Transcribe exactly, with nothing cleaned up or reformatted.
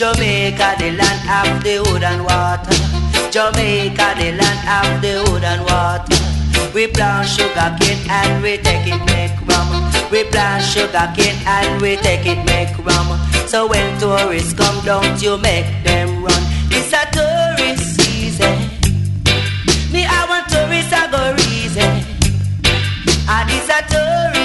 Jamaica, the land of the wood and water. Jamaica, the land of the wood and water. We plant sugar cane and we take it make rum. We plant sugar cane and we take it make rum. So when tourists come, don't you make them run. It's a tourist season. Me, I want tourists, I go reason. And it's a tourist